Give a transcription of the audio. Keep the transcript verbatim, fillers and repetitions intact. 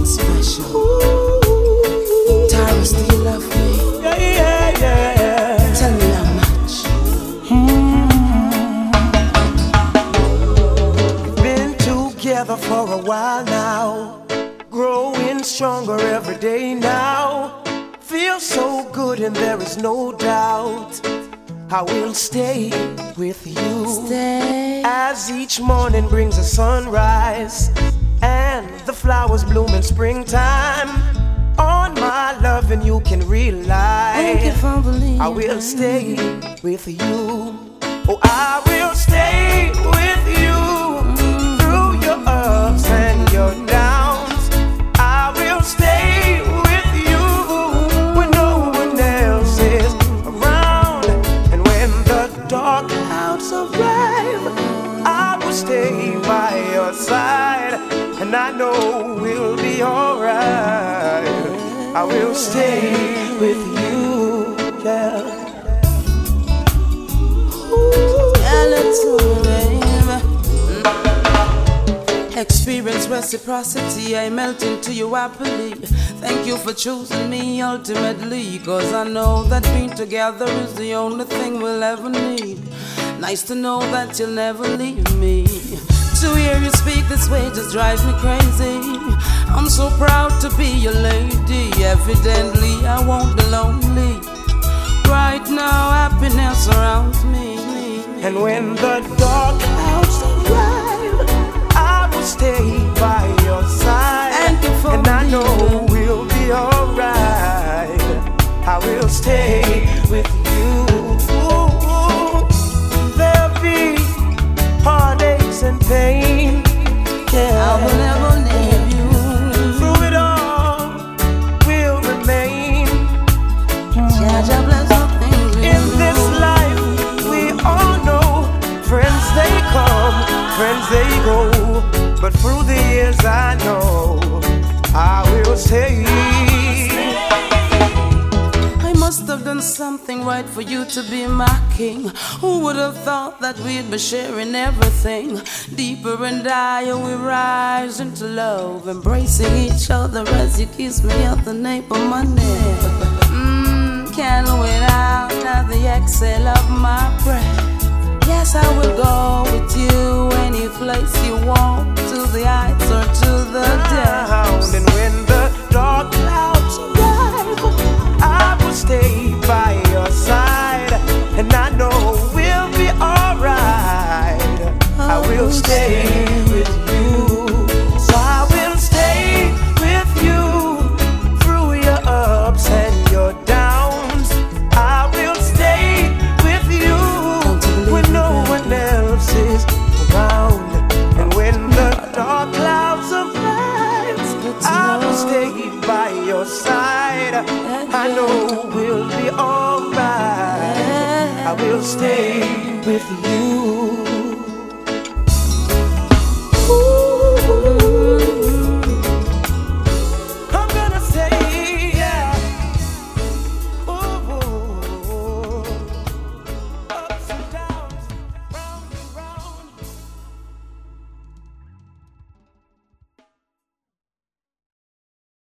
special. Tyrus, do you love me? Yeah, yeah, yeah. Tell me how much. We've been together for a while now, growing stronger every day now. Feel so good and there is no doubt I will stay with you. Stay. As each morning brings a sunrise and the flowers bloom in springtime, on my love and you can rely. Thank you for believing. I will stay with you. Oh, I will stay with you through your ups and your downs. I will stay with you when no one else is around. And when the dark clouds arrive, I will stay by your side. And I know we'll be alright. I will stay with you, yeah. Experience reciprocity, I melt into you happily. Thank you for choosing me ultimately, cause I know that being together is the only thing we'll ever need. Nice to know that you'll never leave me. To hear you speak this way just drives me crazy. I'm so proud to be your lady. Evidently I won't be lonely. Right now happiness surrounds me. And when the dark clouds arrive, I will stay by your side. And I know we'll be alright. I will stay with you. There'll be heartaches and pain, yeah. I will never leave you. Through it all, we'll remain. Jah bless all things we In do. this life, we all know friends they come, friends they go. But through the years I know I will stay. I must have done something right for you to be my king. Who would have thought that we'd be sharing everything? Deeper and higher we rise into love, embracing each other as you kiss me at the nape of my neck. Mmm, can't wait out at the exhale of my breath. Yes, I will go with you any place you want, to the heights or to the depths. And when the dark clouds arrive, I will stay by your side. And I know we'll be alright. I will stay with you. So I will stay with you through your ups and your downs. I will stay with you when no one else is around. And when the dark clouds arrive, I will stay by your side. I know we'll be alright. I will stay with you.